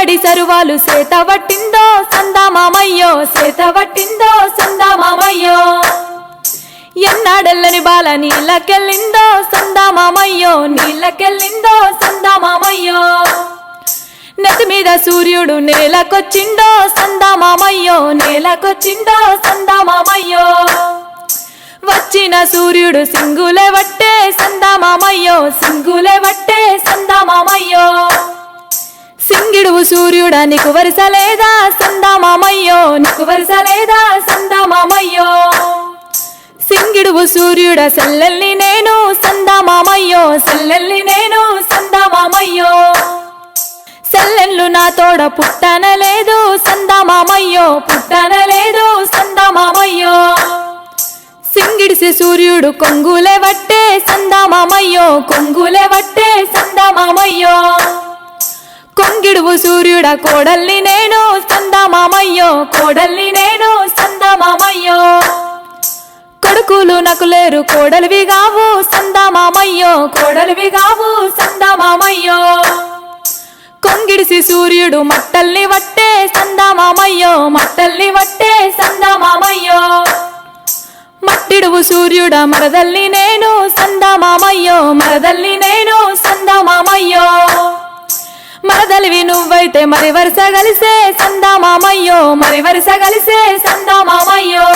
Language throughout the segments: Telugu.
గుమ్మడి సరువాలు సేత పట్టిందో సందామామయ్యో సేత పట్టిందో సందామామయ్యో ఎన్నాడెల్లని బాల నీళ్ళకెళ్ళిందో సందామామయ్యో నీళ్ళకెళ్ళిందో సందామామయ్యో నెత్తి మీద సూర్యుడు నేలకొచ్చిందో సందామామయ్యో నేలకొచ్చిందో సందామామయ్యో వచ్చిన సూర్యుడు సింగులే వట్టే సందామామయ్యో సింగులే వట్టే సందామామయ్యో సింగిడువు సూర్యుడా నీకు వరుసలేదా సందామామయ్యో నీకు వరుసలేదా సందామామయ్యో సింగిడువు సూర్యుడా సెల్లెల్ని నేను సందామామయ్యో సెల్లెల్ని నేను సందామామయ్యో సెల్లెళ్ళు నా తోడ పుట్టనలేదు సందామామయ్యో పుట్టనలేదు సందామామయ్యో సింగిడిసి సూర్యుడు కొంగులే వట్టే సందామామయ్యో కొంగులే వట్టే సందామామయ్యో కొంగిడువు సూర్యుడా కోడల్ని నేను సందామామయ్యో కోడల్ని నేను సందామామయ్యో కొడుకులు నాకు లేరు కోడలివి గావు సందామామయ్యో కోడలివి గావు సందామామయ్యో కొంగిడిసి సూర్యుడు మట్టల్ని వట్టే సందామామయ్యో మట్టల్ని వట్టే సందామామయ్యో మట్టిడువు సూర్యుడా మరదల్ని నేను సందామామయ్యో మరదల్ని నేను సందామామయ్యో మరదలివి నువ్వైతే మరి వరుస కలిసే సందామామయ్యో మరి వరుస కలిసే సందామామయ్యో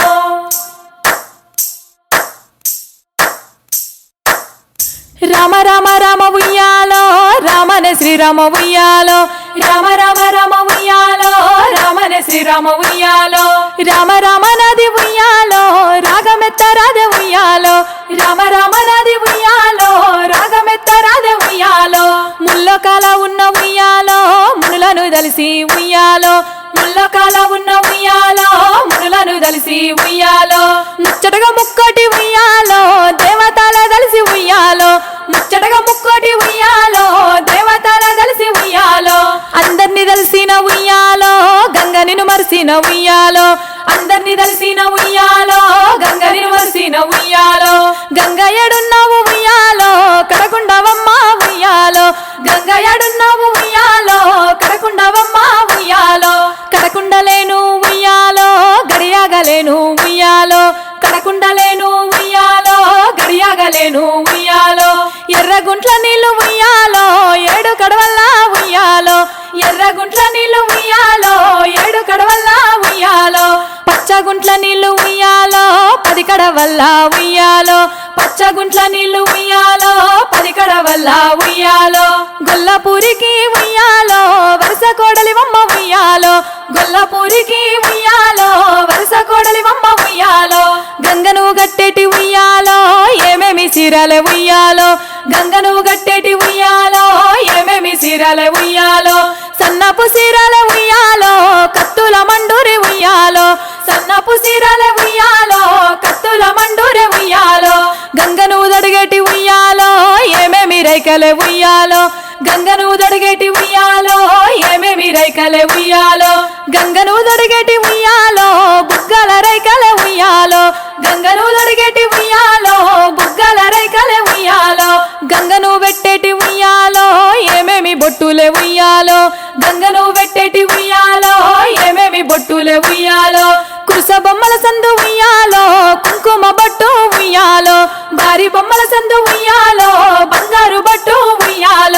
రామ రామ రామ ఉయ్యాలో రామనే శ్రీరామ ఉయ్యాలో రామ రామ రామ ఉయ్యాలో రామనే శ్రీరామ ఉయ్యాలో రామ రామ నది ఉయ్యాలో రాగమెత్తరాదే ఉయ్యాలో రామ రామ నది ఉయ్యాలో రాగమెత్తరాదే ఉయ్యాలో ముల్లోకాల ఉన్న ఉయ్యాలో మునులను దలిసి ఉయ్యాలో ముల్లోకాల ఉన్న ఉయ్యాలో మునులను దలిసి ఉయ్యాలో ముచ్చటగా ముక్కోటి ఉయ్యాలో దేవతల దలిసి ఉయ్యాలో ముచ్చటగా ముక్కోటి ఉయ్యాలో దేవతల దలిసి ఉయ్యాలో అందర్ని దలిసిన ఉయ్యాలో గంగ నిన్ను మరిసిన ఉయ్యాలో అందర్ని దలిసిన ఉయ్యాలో గంగ నిన్ను మరిసిన ఉయ్యాలో గంగ ఎడున్నావు ఉయ్యాలో కడకుండవమ్మ ఉయ్యాలో గంగ ఎడున్నావు ఉయ్యాలో కడకుండవమ్మ ఉయ్యాలో కడకుండలేను ఉయ్యాలో గడియాగలేను ఉయ్యాలో కడకుండలేను ఉయ్యాలో గడియాగలేను ఉయ్యాలో ఎర్రగుంట్ల నీళ్లు ఉయ్యాలో ఏడు కడవల్లా ఉయ్యాలో ఎర్రగుంట్ల నీళ్లు ఉయ్యాలో ఏడు కడవల్లా ఉయ్యాలో పచ్చగుంట్ల నీళ్లు ఉయ్యాలో 10 కడవల్లా ఉయ్యాలో పచ్చగుంట్ల నీళ్లు ఉయ్యాలో 10 కడవల్లా ఉయ్యాలో గొల్లపూరికి ఉయ్యాలో వరుస కోడలివమ్మ ఉయ్యాలో గొల్లపూరికి ఉయ్యాలో వరుస కోడలివమ్మ ఉయ్యాలో గంగను గట్టేటి ఉయ్యాలో ఏమేమి చీరలే ఉయ్యాలో గంగను గట్టేటి ఉయ్యాలో ఏమేమి చీరలే ఉయ్యాలో సన్నపు చీరలే ఉయ్యాలో కత్తుల మండూరి ఉయ్యాలో సన్నపు చీరలే ఉయ్యాలో కత్తుల మండూరి ఉయ్యాలో గంగను దడిగేటి ఉయ్యాలో ఏమేమి రైకలే ఉయ్యాలో గంగను దడిగేటి ఉయ్యాలో ఏమేమి రైకలే ఉయ్యాలో గంగను దడిగేటి ఉయ్యాలో బుగ్గల రైకలే ఉయ్యాలో గంగను దడిగేటి ఉయ్యాలో బుగ్గల రైకలే ఉయ్యాలో గంగను పెట్టేటి ఉయ్యాలో ఏమేమి బొట్టులే ఉయ్యాలో గంగను పెట్టేటి ఉయ్యాలో ఏమేమి బొట్టులే ఉయ్యాలో కురుస బొమ్మల సందు ఉయ్యాలో కుంకుమ బొట్టు ఉయ్యాలో భారీ బొమ్మల సందు ఉయ్యాలో బంగారు బొట్టు ఉయ్యాలో